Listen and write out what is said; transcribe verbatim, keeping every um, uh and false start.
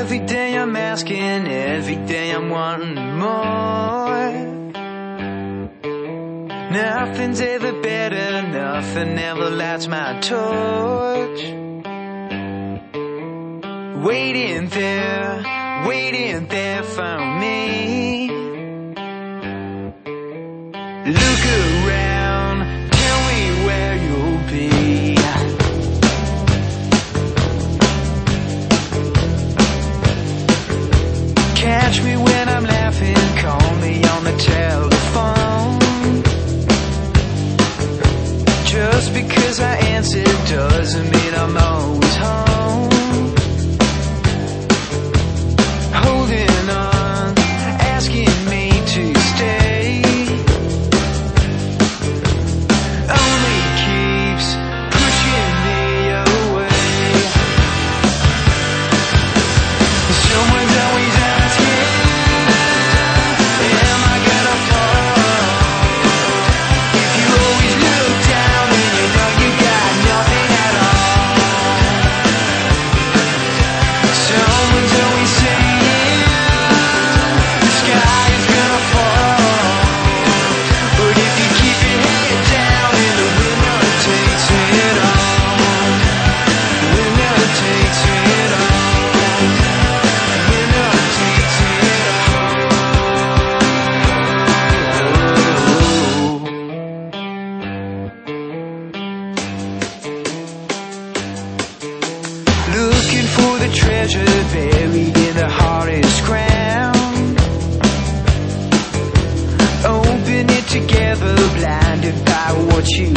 Every day I'm asking, every day I'm wanting more. Nothing's ever better, nothing ever lights my torch. Waiting there, waiting there for me. Look around, tell me where you'll be. Catch me when I'm laughing, call me on the telephone. Just because I answer doesn't mean I'm always home. Holding on, asking me to stay, only keeps pushing me away. Someone's always asking, am I gonna fall? If you always look down and you know you got nothing at all. Someone's always saying the sky is gonna fall, but if you keep your head down and the winner takes it all, winner takes it all, winner takes it all. Looking for the treasure buried in the hardest ground. Open it together, blinded by what you